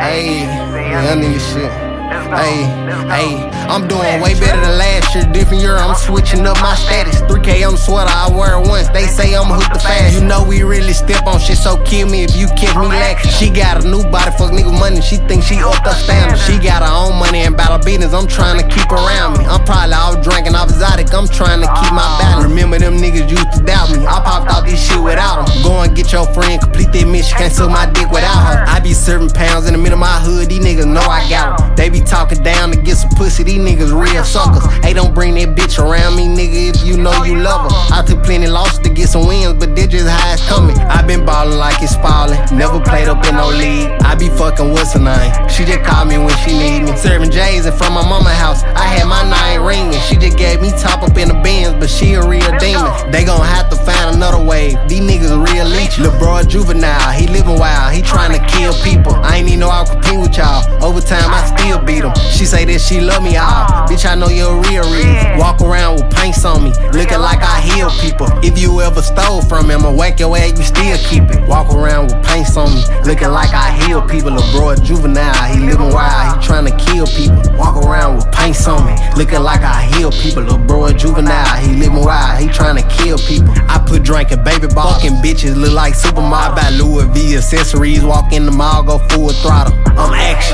Ayy, young nigga shit. Ayy, I'm doing way better than last year. Different year, I'm switching up my status. 3K on the sweater, I wear it once. They say I'm hooked the fast. You know we really step on shit, so kill me if you catch me lacking. She got a new body, fuck nigga money. She think she up the standard. She got her own money and battle business. I'm trying to keep around me. I'm probably out drinking off exotic. I'm trying to keep my balance. Remember them niggas used to doubt me. I popped out this shit without them. Go and get your friend, complete that mission. Can't suck my dick without her. I be serving pounds in the middle of my hood. These niggas know I got them. They be talking down to get some pussy. These niggas real suckers. Hey, don't bring that bitch around me, nigga, if you know you love her. I took plenty losses to get some wins, but they just how it's coming. I been ballin' like it's falling. Never played up in no league. I be fucking what's her name. She just called me when she need me. Serving J's in front of my mama house. I had my name ringing. She just gave me top up in the Benz, but she a real demon. They gon' have to find another wave. These niggas real leech. Lil' bro a juvenile. He living wild. He tryna kill people. I ain't even know I would compete with y'all. Overtime I still beat them. She say that she love me all. Bitch, I know you're real reason. Walk around with pinks on me, looking like I heal people. If you ever stole from me, I'ma whack your ass, you still keep it. Walk around with pinks on me, looking like I heal people. Lil' bro a juvenile, he living wild, he tryna kill people. Walk around with pinks on me, looking like I heal people. Lil' bro a juvenile, he living wild, he tryna kill people. I put drinking baby ball, fucking bitches look like supermodel. Buy Louis V accessories, walk in the mall, go full throttle. I'm action.